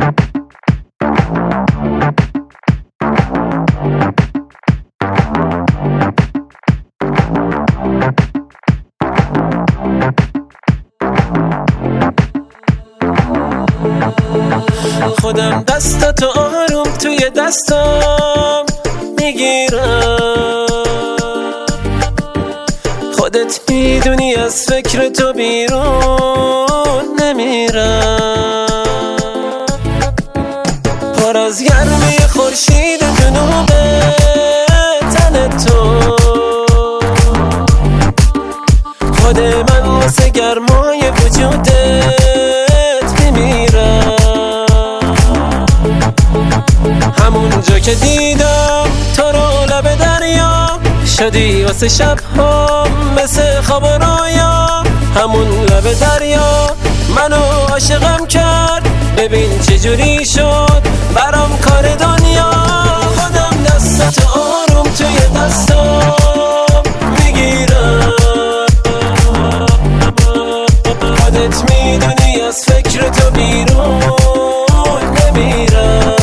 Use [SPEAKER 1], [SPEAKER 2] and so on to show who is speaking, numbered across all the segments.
[SPEAKER 1] خودم دستاتو آروم توی دستم میگیرم، خودت میدونی از فکر تو بیرون نمیرم. پر از گرمی خورشید جنوب تن تو، خود من واسه گرمای وجودت میمیرم. همون جا که دیدم تو رو لب دریا، شدی واسه شب ها مثل خواب و رویا. همون لب دریا منو عاشقم کرد، ببین چجوری شد برام کار دنیا. خودم دستتو آروم توی دستم میگیرم، خودت میدونی از فکر تو بیرون نمیرم.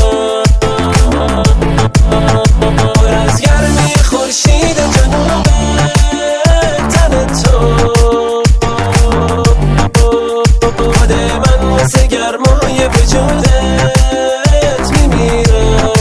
[SPEAKER 1] پر از گرمی خورشید جنوب تن تو، خود من واسه گرمای وجودت میمیرم.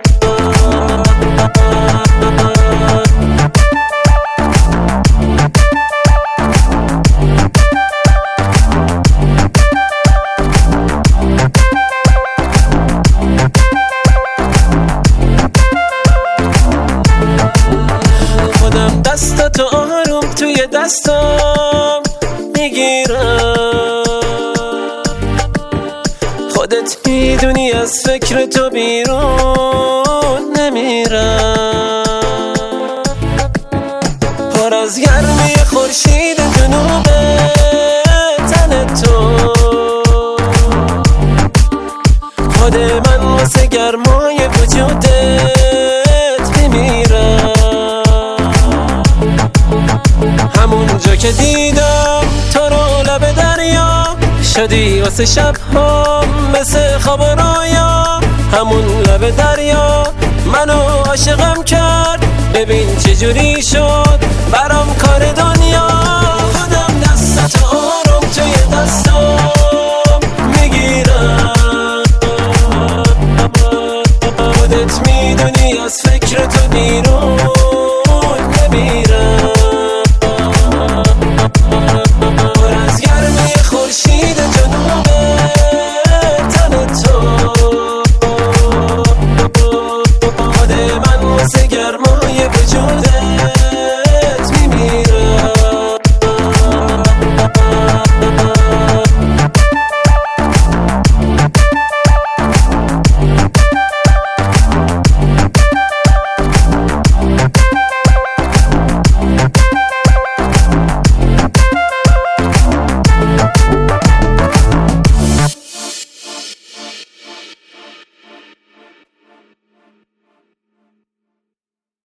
[SPEAKER 1] دستاتو آروم توی دستم میگیرم، خودت میدونی از فکر تو بیرون نمیرم. پر از گرمی خورشید جنوب تن تو، خود من واسه گرمای وجودت میمیرم. همون جا که دیدم تو رو لب دریا، شدی واسه شب ها مثل خواب و رویا. همون لب دریا منو عاشقم کرد، ببین چجوری شد برام کار دنیا.